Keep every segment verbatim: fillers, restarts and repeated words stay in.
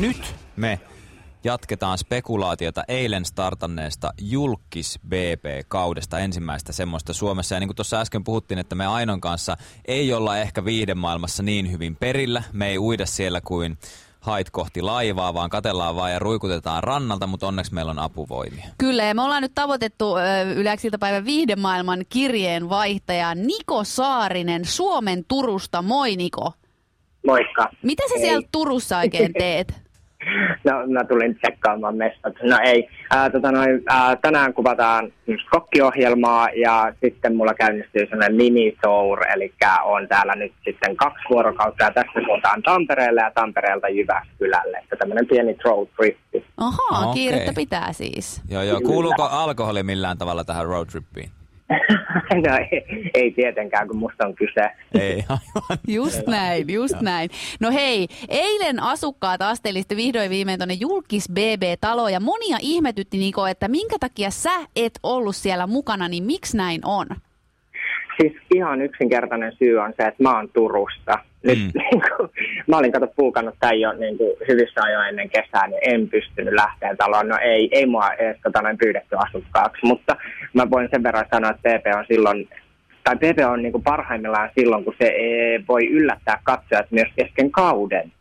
nyt me jatketaan spekulaatiota eilen startanneesta Julkis B B-kaudesta, ensimmäistä semmoista Suomessa. Ja niin kuin tuossa äsken puhuttiin, että me Ainon kanssa ei olla ehkä viihdemaailmassa niin hyvin perillä. Me ei uida siellä kuin hait kohti laivaa, vaan katellaan vaan ja ruikutetaan rannalta, mutta onneksi meillä on apuvoimia. Kyllä, ja me ollaan nyt tavoitettu Yle X iltapäivän viihdemaailman kirjeenvaihtaja Niko Saarinen Suomen Turusta. Moi Niko. Moikka. Mitä sä ei. siellä Turussa oikein teet? No, mä tulin tsekkaamaan mestat. No ei. Ää, tota noin, ää, tänään kuvataan kokkiohjelmaa ja sitten mulla käynnistyy sellainen mini-tour, eli on täällä nyt sitten kaksi vuorokautta ja tästä suuntaan Tampereelle ja Tampereelta Jyväskylälle. Että tämmöinen pieni road trippi. Ahaa, Okei. kiirettä pitää siis. Joo, joo. Kuuluuko alkoholi millään tavalla tähän road trippiin? No ei, ei tietenkään, kun musta on kyse. Ei, aivan. Just näin, just näin. No hei, eilen asukkaat astelisti vihdoin viimein tuonne Julkis B B-taloon ja monia ihmetytti Niko, että minkä takia sä et ollut siellä mukana, niin miksi näin on? Siis ihan yksinkertainen syy on se, että mä oon Turusta. Nyt Mm. niin kuin, mä olin kato puukannut tämän jo niin kuin hyvissä ajoin ennen kesää, niin en pystynyt lähteen taloon. No ei, ei mua edes tota, noin pyydetty asukkaaksi, mutta mä voin sen verran sanoa, että P P on silloin, tai P P on niin kuin parhaimmillaan silloin, kun se ei voi yllättää katsojat myös kesken kauden.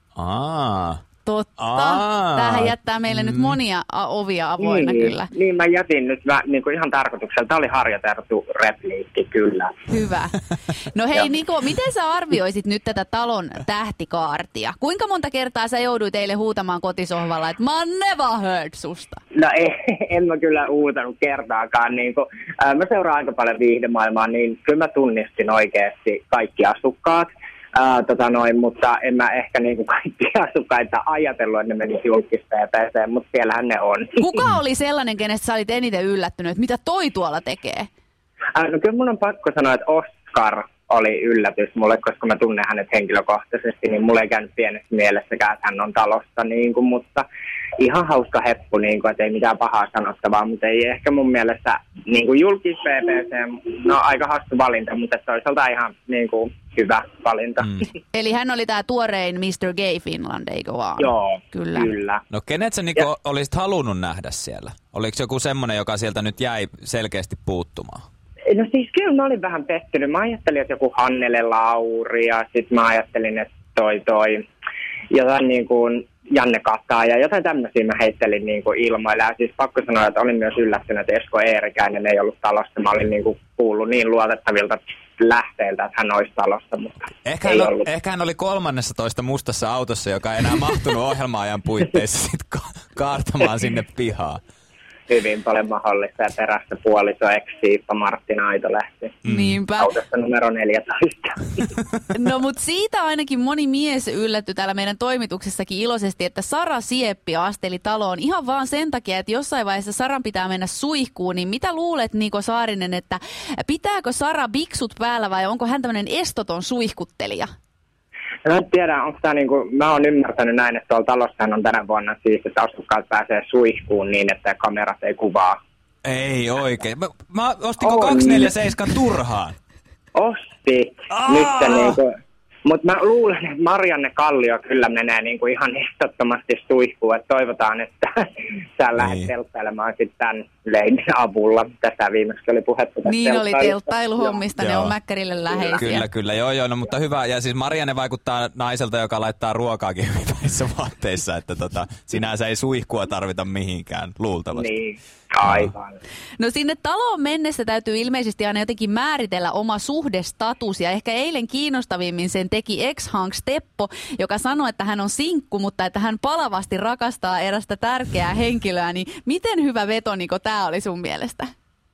Aa. Totta. Aa. Tämähän jättää meille nyt monia a- ovia avoinna niin, kyllä. Niin, mä jätin nyt mä, niin kuin ihan tarkoituksella. Tämä oli harjoiteltu repliikki, kyllä. Hyvä. No hei Joo. Niko, miten sä arvioisit nyt tätä talon tähtikaartia? Kuinka monta kertaa sä jouduit eilen huutamaan kotisohvalla, että mä oon never heard susta? No ei, en mä kyllä uutanut kertaakaan. Niin kuin, ää, mä seuraan aika paljon viihdemaailmaa, niin kyllä mä tunnistin oikeasti kaikki asukkaat. Ää, tota noin, mutta en mä ehkä niin kuin kaikki asukkaita ajatellut, että ne menisi Julkis B B:seen, mutta siellähän ne on. Kuka oli sellainen, kenestä sä olit eniten yllättynyt, että mitä toi tuolla tekee? Ää, no kyllä mun on pakko sanoa, että Oscar oli yllätys mulle, koska mä tunnen hänet henkilökohtaisesti, niin mulle ei käynyt pienessä mielessäkään, että hän on talosta, niin kuin, mutta ihan hauska heppu, niin kuin, että ei mitään pahaa sanottavaa, mutta ei ehkä mun mielestä niin kuin Julkis B B:seen, no aika hassu valinta, mutta toisaalta ihan niin kuin hyvä valinta. Mm. Eli hän oli tää tuorein mister Gay Finland, eikö vaan? Joo, Kyllä. kyllä. No kenet sä Niko olisit halunnut nähdä siellä? Oliko joku semmoinen, joka sieltä nyt jäi selkeästi puuttumaan? No siis kyllä mä olin vähän pettynyt. Mä ajattelin, että joku Hannele Lauri ja sitten mä ajattelin, että toi toi jotain niin kuin Janne Kataa ja jotain tämmöisiä mä heittelin niin kuin ilmoille. Ja siis pakko sanoa, että olin myös yllättynyt, että Esko Eerikäinen ei ollut talossa. Mä olin niin kuin kuullut niin luotettavilta lähteiltä, että hän olisi talossa, mutta Ehkä ei hän, ollut. ehkä hän oli kolmannessatoista mustassa autossa, joka ei enää mahtunut ohjelma-ajan puitteissa sit ka- kaartamaan sinne pihaan. Hyvin paljon mahdollista ja perässä puoliso ex-siippa Martina Aitolehti. Mm. Niinpä. Autossa numero neljätoista. No mut siitä ainakin moni mies yllätty täällä meidän toimituksessakin iloisesti, että Sara Sieppi asteli taloon ihan vaan sen takia, että jossain vaiheessa Saran pitää mennä suihkuun, niin mitä luulet Niko Saarinen, että pitääkö Sara biksut päällä vai onko hän tämmöinen estoton suihkuttelija? Mä en tiedä, onko tämä niinku, mä oon ymmärtänyt näin, että tuolla talossahan on tänä vuonna siis, että asukkaat pääsee suihkuun niin, että kamerat ei kuvaa. Ei oikein. Mä, mä ostinko On. kaksisataaneljäkymmentäseitsemän turhaan? Osti. Aa! Nyt niinku, mutta mä luulen, että Marianne Kallio kyllä menee niinku ihan ehdottomasti suihkuun, että toivotaan, että sä lähdet Niin. telttailemaan sitten tämän leidin avulla. Tässä viimeksi oli puhetta tästä Niin oli telttailusta. telttailuhommista, ne Joo. on Mäkkärille läheisiä. Kyllä, kyllä. Joo, joo, no mutta hyvä. Ja siis Marianne vaikuttaa naiselta, joka laittaa ruokaakin hyvissä vaatteissa, että tota, sinänsä ei suihkua tarvita mihinkään, luultavasti. Niin, aivan. No sinne taloon mennessä täytyy ilmeisesti aina jotenkin määritellä oma suhdestatus ja ehkä eilen kiinnostavimmin sen teki ex-Hanks Teppo, joka sanoi, että hän on sinkku, mutta että hän palavasti rakastaa erästä tärkeää henkilöä, niin miten hyvä veto Niko tämä oli sun mielestä?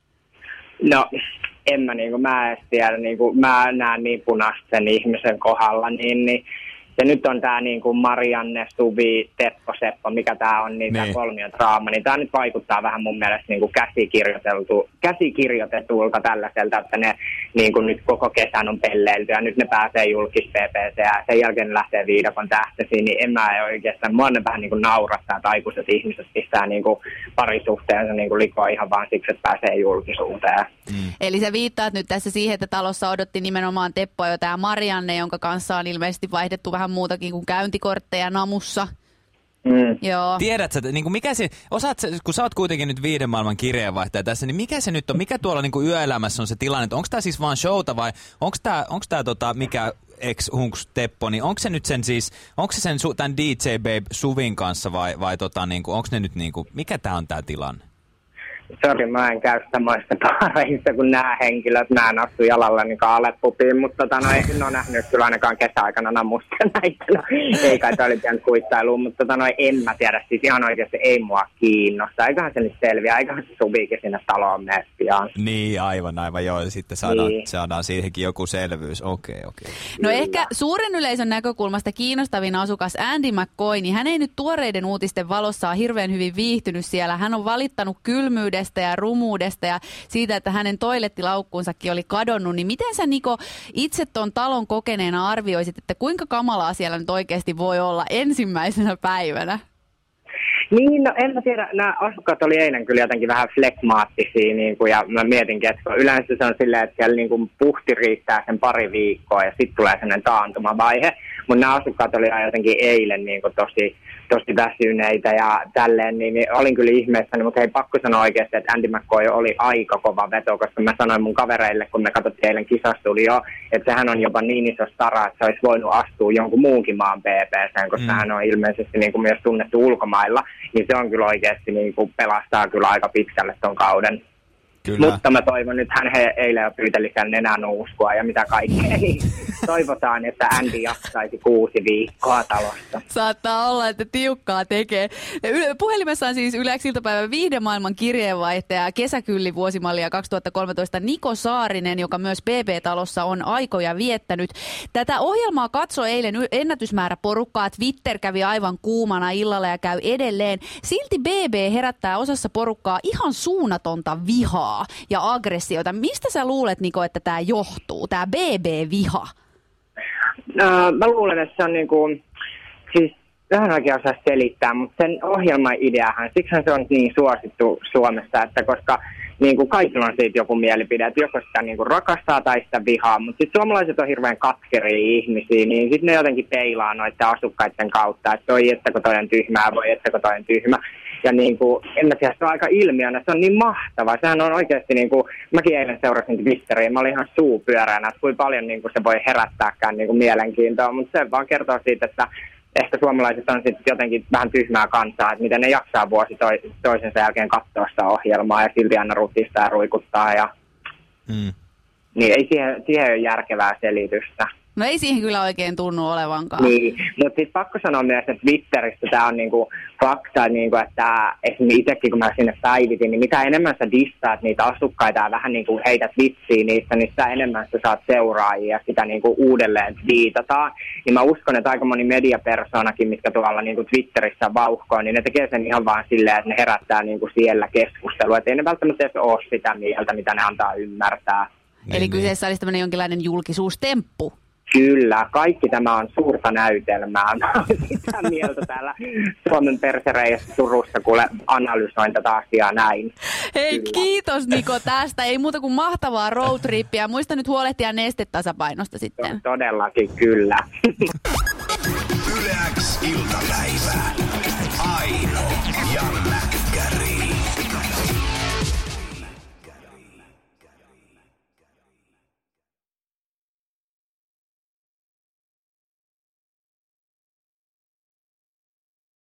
No, en mä niinku, mä en tiedä, niinku, mä näen niin punaista sen ihmisen kohdalla, niin, niin ja nyt on tää niinku Marianne, Suvi, Teppo, Seppo, mikä tää on, niin, niin. tää kolmiodraama, niin tää nyt vaikuttaa vähän mun mielestä niinku käsikirjoiteltu, käsikirjoitetulta tällaiselta, että ne niinku nyt koko kesän on pelleilty ja nyt ne pääsee Julkis B B:seen ja sen jälkeen ne lähtee viidakon tähtäisiin, niin en mä oikeastaan, mua ne vähän niinku naurattaa, että aikuiset ihmiset pistää niinku parisuhteensa niinku likoa ihan vaan siksi, että pääsee julkisuuteen. Mm. Eli sä viittaat nyt tässä siihen, että talossa odotti nimenomaan Teppoa jo tämä Marianne, jonka kanssa on ilmeisesti vaihdettu vähän muutakin kuin käyntikortteja namussa. Mm. Joo. Tiedätkö, niin kuin mikä se, osaat, kun sä oot kuitenkin nyt viiden maailman kirjeenvaihtaja tässä, niin mikä se nyt on, mikä tuolla niin kuin yöelämässä on se tilanne, onko tämä siis vaan showta vai onko tämä, onko tämä tota, mikä ex-hunks Teppo, niin onko se nyt sen siis, onko se sen tämän D J Babe Suvin kanssa vai, vai tota, niin kuin, onko ne nyt niin kuin, mikä tämä on tämä tilanne? Sori, mä en käy samoissa baareissa kuin nämä henkilöt. Mä en astu jalallani Aleppupiin, mutta tota, no, en ole nähnyt kyllä ainakaan kesäaikana namusta näitä. No, ei kai toi oli pian kuittailuun, mutta tota, no, en mä tiedä. Siis ihan oikeasti ei mua kiinnosta. Eiköhän se nyt selviä, eiköhän se Suvikin sinne taloon mene pian. Niin, aivan, aivan joo. Sitten saadaan, niin. saadaan siihenkin joku selvyys. Okei, okay, okei. Okay. No kyllä. Ehkä suuren yleisön näkökulmasta kiinnostavin asukas Andy McCoy, niin hän ei nyt tuoreiden uutisten valossa ole hirveän hyvin viihtynyt siellä. Hän on valittanut kylmyydestä ja rumuudesta ja siitä, että hänen toilettilaukkuunsakin oli kadonnut, niin miten sä Niko itse ton talon kokeneena arvioisit, että kuinka kamalaa siellä nyt oikeasti voi olla ensimmäisenä päivänä? Niin, no en mä tiedä. Nämä asukkaat oli eilen kyllä jotenkin vähän flekmaattisia, niin kuin, ja mä mietinkin, että yleensä se on silleen, että siellä niin kuin puhti riittää sen pari viikkoa ja sitten tulee sellainen taantumavaihe, mutta nämä asukkaat oli jotenkin eilen niin kuin tosi, tosi väsyneitä ja tälleen, niin, niin olin kyllä ihmeessäni, mutta hei, pakko sanoa oikeasti, että Andy McCoy oli aika kova veto, koska mä sanoin mun kavereille, kun me katsottiin eilen Kisastudio, että sehän on jopa niin iso stara, että se olisi voinut astua jonkun muunkin maan B B:seen, koska mm. hän on ilmeisesti niin kuin myös tunnettu ulkomailla, niin se on kyllä oikeasti niin kuin pelastaa kyllä aika pitkälle ton kauden. Kyllä. Mutta mä toivon, nyt hän he eilen jo pyyteli siellä nenänuuskua ja mitä kaikkea. Toivotaan, että Andy jaksaisi kuusi viikkoa talossa. Saattaa olla, että tiukkaa tekee. Puhelimessa on siis Yle X iltapäivän viihdemaailman kirjeenvaihtaja kesäkylli vuosimallia kaksituhattakolmetoista Niko Saarinen, joka myös B B-talossa on aikoja viettänyt. Tätä ohjelmaa katsoi eilen ennätysmäärä porukkaa. Twitter kävi aivan kuumana illalla ja käy edelleen. Silti B B herättää osassa porukkaa ihan suunnatonta vihaa ja aggressiota. Mistä sä luulet, Niko, että tämä johtuu, tämä B B-viha? No, mä luulen, että se on niin kuin, siis vähän oikein osaa selittää, mutta sen ohjelman ideahan, siksi se on niin suosittu Suomessa, että koska niin kuin kaikilla on siitä joku mielipide, että joko sitä niin kuin rakastaa tai sitä vihaa, mutta sitten suomalaiset on hirveän katkeria ihmisiä, niin sitten ne jotenkin peilaa noiden asukkaiden kautta, että toi, ettäkö toi on tyhmää, voi ettäkö toi on tyhmä. Ja niin kuin, en mä tiedä, se on aika ilmiönä, se on niin mahtava. Sehän on oikeasti, niin kuin, mäkin eilen seurasin Twitteriä, mä olin ihan suupyöreänä, että kuinka paljon niin kuin se voi herättääkään niin kuin mielenkiintoa, mutta se vaan kertoo siitä, että ehkä suomalaiset on sitten jotenkin vähän tyhmää kansaa, että miten ne jaksaa vuosi toisensa jälkeen katsoa sitä ohjelmaa ja silti aina rutistaa ja ruikuttaa. Ja mm. Niin ei siihen, siihen ole järkevää selitystä. No ei siihen kyllä oikein tunnu olevankaan. Niin, mutta sitten pakko sanoa myös, että Twitterissä tämä on niinku fakta, niinku, että esimerkiksi itsekin kun mä sinne päivitin, niin mitä enemmän sä dissaat niitä asukkaita ja vähän niinku heität vitsiä niistä, niin sitä enemmän sä saat seuraajia ja sitä niinku uudelleen viitataan. Niin mä uskon, että aika moni mediapersoonakin, mitkä tuolla niinku Twitterissä vauhkoo, niin ne tekee sen ihan vaan silleen, että ne herättää niinku siellä keskustelua. Että ei ne välttämättä edes ole sitä mieltä, mitä ne antaa ymmärtää. Eli niin, kyseessä olisi tämmöinen jonkinlainen julkisuustemppu. Kyllä, kaikki tämä on suurta näytelmää. Mä olen sitä mieltä täällä Suomen persereissä Turussa, kuule analysoin tätä asiaa näin. Hei, kyllä. Kiitos Niko tästä. Ei muuta kuin mahtavaa roadtrippiä. Muista nyt huolehtia nestetasapainosta sitten. Todellakin, kyllä. Yle X iltapäivä. Aino ja